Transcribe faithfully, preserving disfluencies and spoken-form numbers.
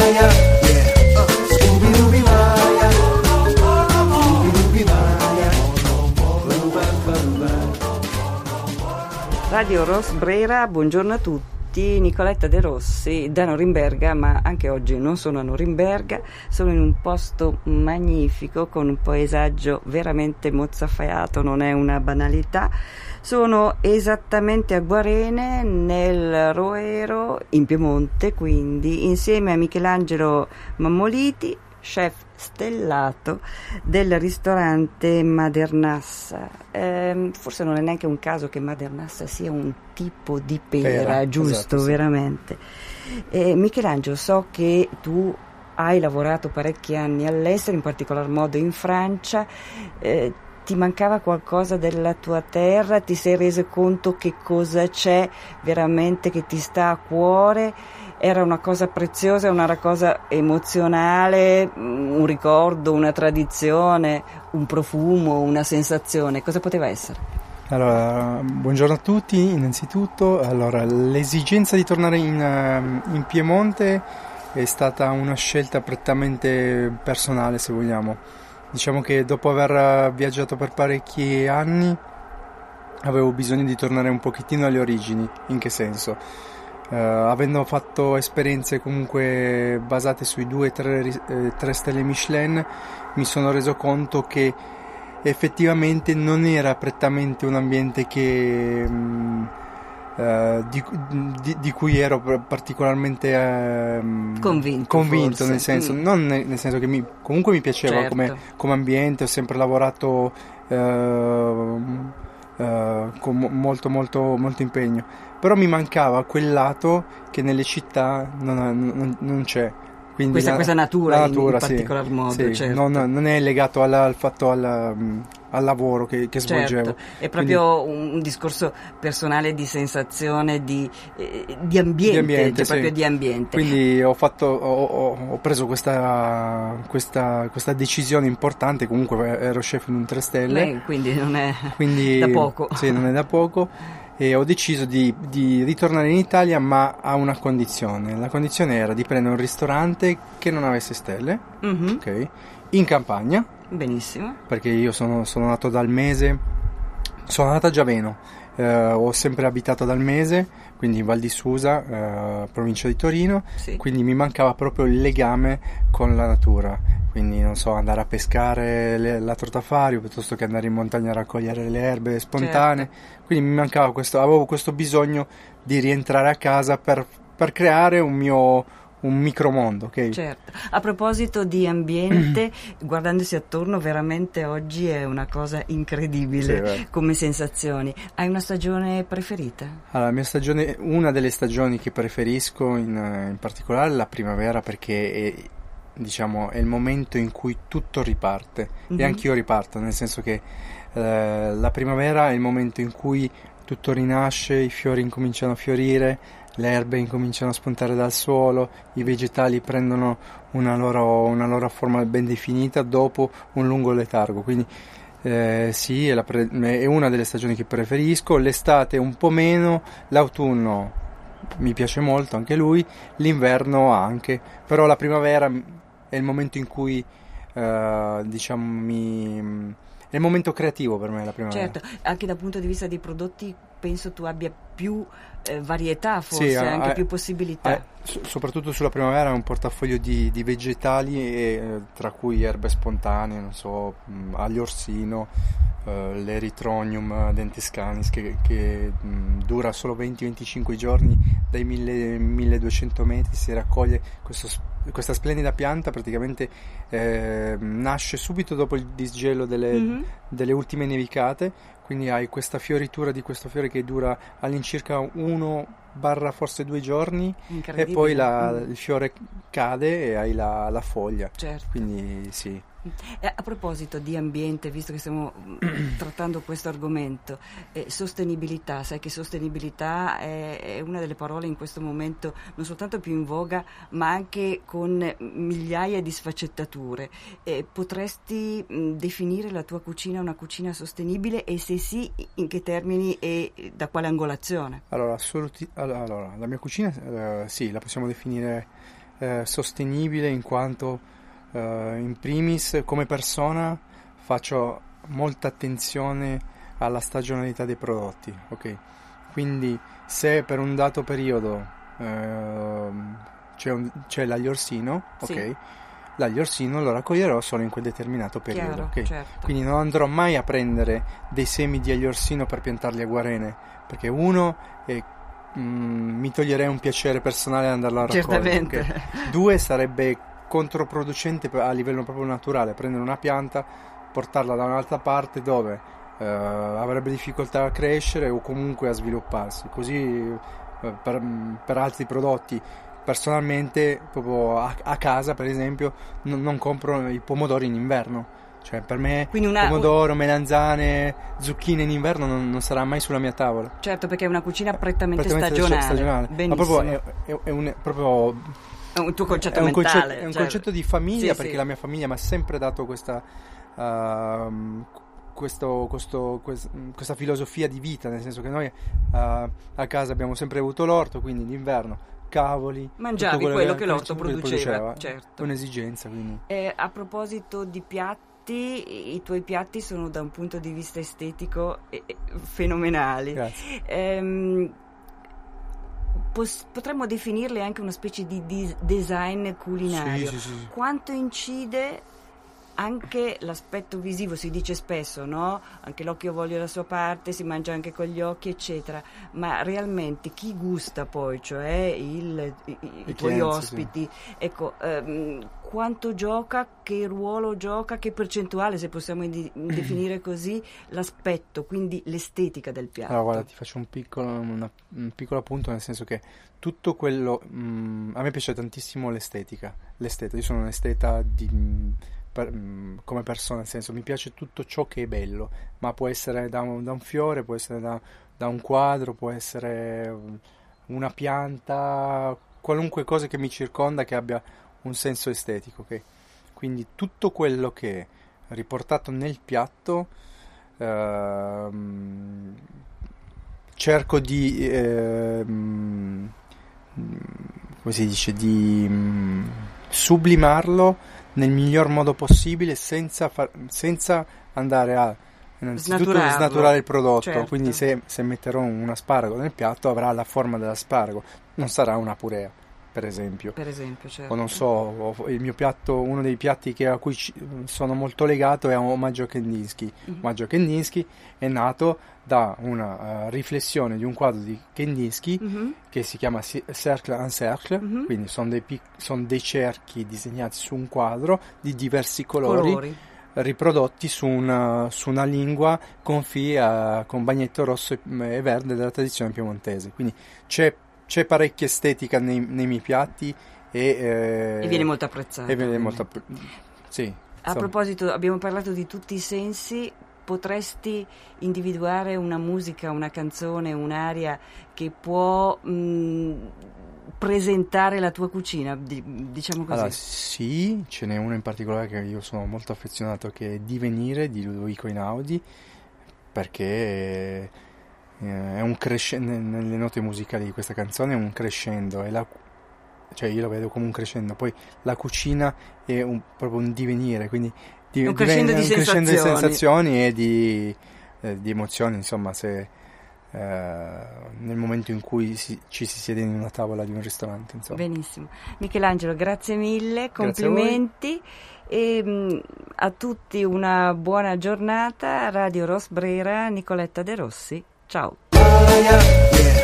Maya, yeah. uh, Scooby-Dooby Maya, Scooby-Dooby Maya. Radio Ros Brera, buongiorno a tutti. Nicoletta De Rossi da Norimberga, ma anche oggi non sono a Norimberga, sono in un posto magnifico con un paesaggio veramente mozzafiato, non è una banalità. Sono esattamente a Guarene, nel Roero, in Piemonte, quindi insieme a Michelangelo Mammoliti, chef stellato del ristorante Madernassa. Eh, forse non è neanche un caso che Madernassa sia un tipo di pera, pera giusto, esatto, sì. Veramente. Eh, Michelangelo, so che tu hai lavorato parecchi anni all'estero, in particolar modo in Francia. Eh, ti mancava qualcosa della tua terra? Ti sei reso conto che cosa c'è veramente che ti sta a cuore? Era una cosa preziosa, una cosa emozionale, un ricordo, una tradizione, un profumo, una sensazione? Cosa poteva essere? Allora, buongiorno a tutti innanzitutto. Allora, l'esigenza di tornare in, in Piemonte è stata una scelta prettamente personale, se vogliamo. Diciamo che dopo aver viaggiato per parecchi anni avevo bisogno di tornare un pochettino alle origini. In che senso? Uh, avendo fatto esperienze comunque basate sui due tre eh, stelle Michelin, mi sono reso conto che effettivamente non era prettamente un ambiente che um, uh, di, di, di cui ero particolarmente uh, convinto, convinto nel senso, mm. non nel, nel senso che mi, comunque mi piaceva, certo, come, come ambiente. Ho sempre lavorato uh, uh, con molto molto molto impegno, però mi mancava quel lato che nelle città non, non, non c'è. Quindi questa, la, questa natura, la natura in, in particolar sì, modo, sì, certo. non, non è legato alla, al fatto alla, al lavoro che, che svolgevo. Certo, è proprio quindi, un discorso personale di sensazione, di, eh, di ambiente, di ambiente, cioè sì. proprio di ambiente. Quindi ho fatto, ho, ho, ho preso questa, questa, questa decisione importante. Comunque ero chef in un tre stelle. Beh, quindi non è quindi, da poco. Sì, non è da poco. E ho deciso di, di ritornare in Italia, ma a una condizione. La condizione era di prendere un ristorante che non avesse stelle, mm-hmm. okay, in campagna. Benissimo. Perché io sono, sono nato dal Mese, sono nato a Giaveno, eh, ho sempre abitato dal Mese, quindi in Val di Susa, eh, provincia di Torino, sì. Quindi mi mancava proprio il legame con la natura. Quindi non so, andare a pescare le, la trutafario piuttosto che andare in montagna a raccogliere le erbe spontanee, certo. Quindi mi mancava questo, avevo questo bisogno di rientrare a casa per, per creare un mio un micromondo, ok? Certo. A proposito di ambiente, guardandosi attorno, veramente oggi è una cosa incredibile, sì, come sensazioni. Hai una stagione preferita? Allora, la mia stagione, una delle stagioni che preferisco in, in particolare è la primavera, perché è, diciamo, è il momento in cui tutto riparte, mm-hmm. e anch'io riparto, nel senso che eh, la primavera è il momento in cui tutto rinasce, i fiori incominciano a fiorire, le erbe incominciano a spuntare dal suolo, i vegetali prendono una loro, una loro forma ben definita dopo un lungo letargo. Quindi eh, sì, è, la pre- è una delle stagioni che preferisco. L'estate un po' meno, l'autunno mi piace molto anche lui, l'inverno anche, però la primavera è il momento in cui eh, diciamo mi... è il momento creativo per me, la primavera. Certo, anche dal punto di vista dei prodotti penso tu abbia più eh, varietà, forse, sì, anche eh, più possibilità. Eh, so- soprattutto sulla primavera è un portafoglio di, di vegetali, e, eh, tra cui erbe spontanee, non so, mh, aglio orsino, eh, l'Erythronium dentescanis, che, che mh, dura solo venti venticinque giorni, dai mille milleduecento metri si raccoglie questo sp- questa splendida pianta. Praticamente eh, nasce subito dopo il disgelo delle, mm-hmm. delle ultime nevicate, quindi hai questa fioritura di questo fiore che dura all'incirca uno barra forse due giorni, e poi la, mm. il fiore cade e hai la, la foglia, certo. Quindi sì. Eh, a proposito di ambiente, visto che stiamo trattando questo argomento, eh, sostenibilità, sai che sostenibilità è, è una delle parole in questo momento non soltanto più in voga, ma anche con migliaia di sfaccettature. Eh, potresti mh, definire la tua cucina una cucina sostenibile, e se sì, in che termini e da quale angolazione? Allora, assoluti- allora la mia cucina eh, sì, la possiamo definire eh, sostenibile in quanto eh, in primis come persona faccio molta attenzione alla stagionalità dei prodotti, ok? Quindi se per un dato periodo eh, c'è, un, c'è l'aglio orsino, ok? Sì. L'aglio orsino lo raccoglierò solo in quel determinato periodo, Chiaro, ok? certo. Quindi non andrò mai a prendere dei semi di aglio orsino per piantarli a Guarene, perché uno è, mm, mi toglierei un piacere personale ad andarlo a raccogliere. Certamente. Ok? Due, sarebbe controproducente a livello proprio naturale prendere una pianta, portarla da un'altra parte dove eh, avrebbe difficoltà a crescere o comunque a svilupparsi. Così eh, per, per altri prodotti. Personalmente, proprio a, a casa, per esempio, non, non compro i pomodori in inverno. Cioè, per me, Quindi una- pomodoro, melanzane, zucchine in inverno non, non sarà mai sulla mia tavola. Certo, perché è una cucina prettamente, Praticamente stagionale. stagionale. Ma Benissimo. proprio è, è- è un, proprio È un tuo concetto è un mentale. concetto, è un cioè- concetto di famiglia, Sì, perché sì. la mia famiglia mi ha sempre dato questa ehm, questo, questo- quest- questa filosofia di vita, nel senso che noi eh, a casa abbiamo sempre avuto l'orto, quindi d'inverno cavoli, Mangiavi tutto quello che l'orto quello che produceva, certo. È un'esigenza, quindi Eh, a proposito di piatti, i tuoi piatti sono da un punto di vista estetico eh, eh, fenomenali. grazie. Ehm, pos- potremmo definirle anche una specie di dis- design culinario. Sì, sì, sì. Quanto incide anche l'aspetto visivo? Si dice spesso, no? Anche l'occhio voglia la sua parte, si mangia anche con gli occhi, eccetera. Ma realmente chi gusta poi, cioè il, i, i- i I tuoi clienti, ospiti, ecco, ehm, quanto gioca, che ruolo gioca, che percentuale, se possiamo indi- definire così, l'aspetto, quindi l'estetica del piatto? Allora, guarda, ti faccio un piccolo, una- un piccolo appunto, nel senso che tutto quello, mh, a me piace tantissimo l'estetica, l'esteta, io sono un esteta di, mh, per- mh, come persona, nel senso mi piace tutto ciò che è bello, ma può essere da un, da un fiore, può essere da, da un quadro, può essere um, una pianta, qualunque cosa che mi circonda che abbia un senso estetico, ok? Quindi tutto quello che è riportato nel piatto ehm, cerco di ehm, come si dice, di mm, sublimarlo nel miglior modo possibile senza, far- senza andare a innanzitutto Snaturarlo. snaturare il prodotto. Certo. Quindi se, se metterò un asparago nel piatto avrà la forma dell'asparago, non sarà una purea, per esempio. Per esempio, certo. O non so, o- il mio piatto, uno dei piatti che a cui ci- sono molto legato è Omaggio Kandinsky. Mhm. Omaggio Kandinsky è nato da una eh, riflessione di un quadro di Kandinsky Mhm. che si chiama Si- Cercle en Cercle, Mhm. quindi sono dei, pic- son dei cerchi disegnati su un quadro di diversi colori, Colori. riprodotti su una, su una lingua con fi eh, con bagnetto rosso e, e verde della tradizione piemontese. Quindi c'è, c'è parecchia estetica nei, nei miei piatti e, eh, E viene molto apprezzato. e viene quindi. molto app- sì, A insomma. proposito, abbiamo parlato di tutti i sensi, potresti individuare una musica, una canzone, un'aria che può mh, presentare la tua cucina, di- diciamo così? Allora, sì, ce n'è una in particolare che io sono molto affezionato, che è Divenire di Ludovico Einaudi, perché eh, è un crescendo nelle note musicali di questa canzone, è un crescendo, è la, cioè io lo vedo come un crescendo, poi la cucina è un, proprio un divenire, quindi di- È un crescendo diven- di è un crescendo di sensazioni. sensazioni e di, eh, di emozioni, insomma, se eh, nel momento in cui si- ci si siede in una tavola di un ristorante, insomma. Benissimo. Michelangelo, grazie mille, Grazie a voi. complimenti e mh, a tutti una buona giornata. Radio Ros Brera, Nicoletta De Rossi. Ciao. Yeah.